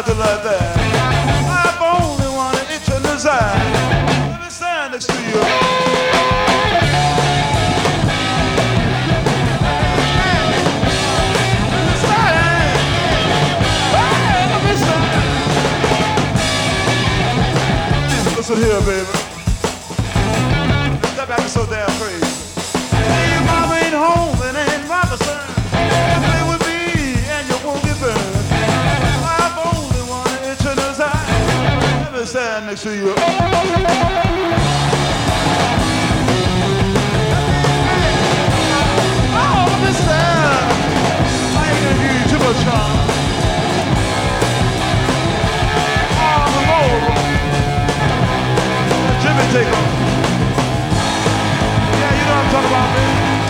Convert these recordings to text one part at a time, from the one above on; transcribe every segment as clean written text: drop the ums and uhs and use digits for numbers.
something like that. I've only one itch in his eye. Let me stand next to you. Listen here, baby. That back is so damn crazy. Hey, your mama ain't home and ain't Robinson. Play with me and you won't get burned. I've only one itch in his eye. Let me stand next to you. Oh, let me stand. I ain't gonna give you too much charm. Oh, the Lord. Jimmy, take off. Yeah, you know what I'm talking about, man.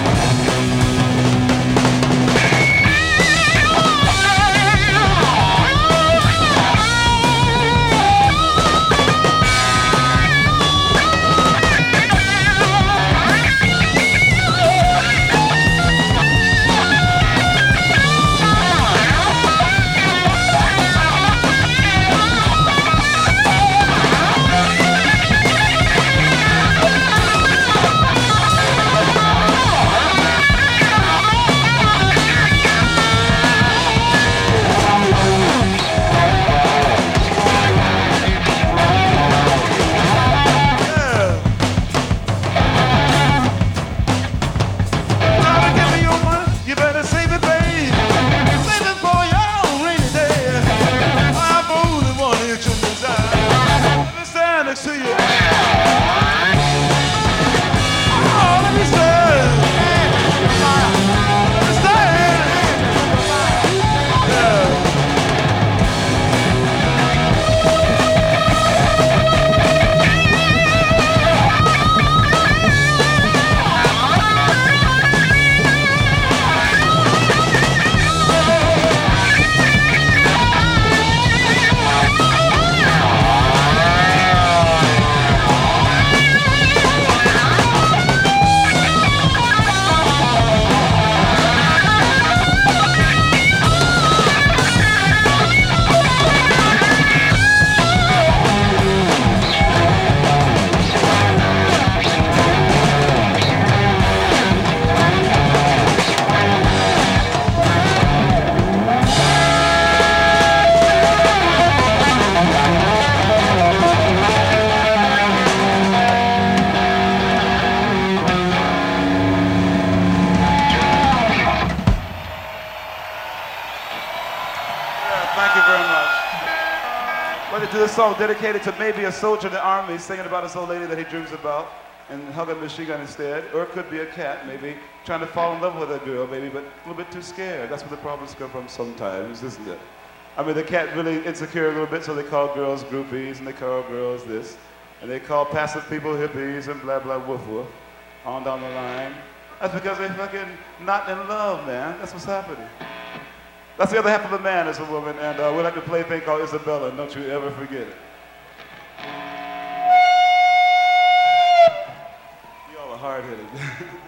To this song dedicated to maybe a soldier in the army singing about this old lady that he dreams about and hugging a machine gun instead. Or it could be a cat, maybe, trying to fall in love with a girl, maybe, but a little bit too scared. That's where the problems come from sometimes, isn't it? I mean, the cat really insecure a little bit, so they call girls groupies, and they call girls this. And they call passive people hippies and blah, blah, woof, woof, on down the line. That's because they're fucking not in love, man. That's what's happening. That's the other half of a man is a woman, and we like to play a thing called Isabella, and don't you ever forget it. You all are hard-headed.